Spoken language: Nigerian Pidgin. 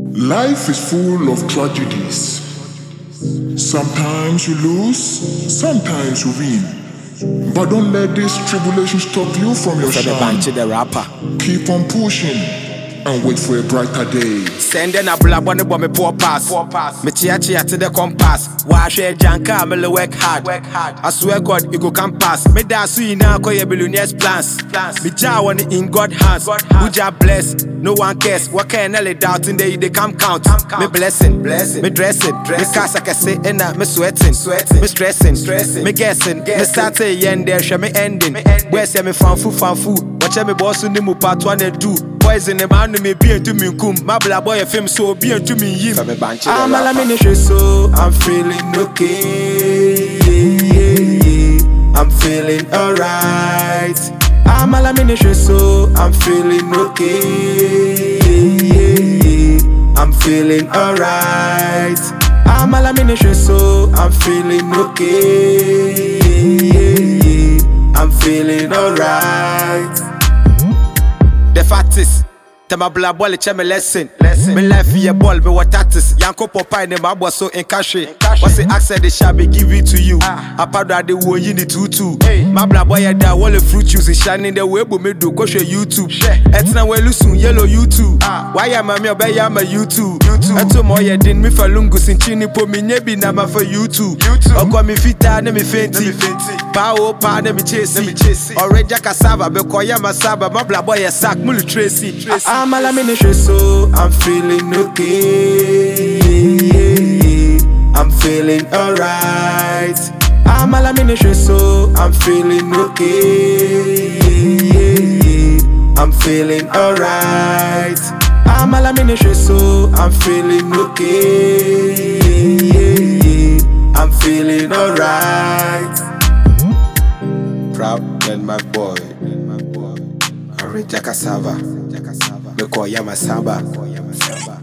Life is full of tragedies. Sometimes you lose, sometimes you win. But don't let this tribulation stop you from your shine. The rapper. Keep on pushing and wait for a brighter day. Sending a blood on the bomb, poor pass. Me chia to the compass. Wash a janka, me work hard. I swear God, you go come pass. Me da see now, call your billionaires plans. Me ja one in God hands. Who ja bless, no one cares. What can I doubt in they come count? Me blessing, me dressing. Me cast I can say, and me sweating, me stressing, me guessing. Me start a yen there, show me ending. Where's me found food. Watch me boss in the mu part 1 and 2. Boys in the man me be into me kum. My black boy film so be into me him. I'm a ministry so I'm feeling okay. I'm feeling alright. I'm a ministry so I'm feeling okay. I'm feeling alright. I'm a ministry so I'm feeling okay. I'm feeling alright. The fact is, my blood boy me lesson. Me life your ball, me what tatis. Yanko Popeye ne my boy so in cash. What's the accent they shall be given to you? I powder the wood you need to. My blood boy da wall the fruit juice is shining the way but me do go show YouTube. It's now well soon yellow YouTube. Why am I me obey am a YouTube? Eto mo ye din me for lungus in chini po me nyebi na ma for YouTube. Oko me fita ne me fenti. Pa ne me chase. Already cassava be koya masaba. My blood boy sack mulu Tracy. I'm a ministry so I'm feeling okay. I'm feeling alright. I'm a ministry so I'm feeling okay. I'm feeling alright. I'm a ministry so I'm feeling okay. I'm feeling alright. Proud than my boy. Already cassava. Me call Yamasaba.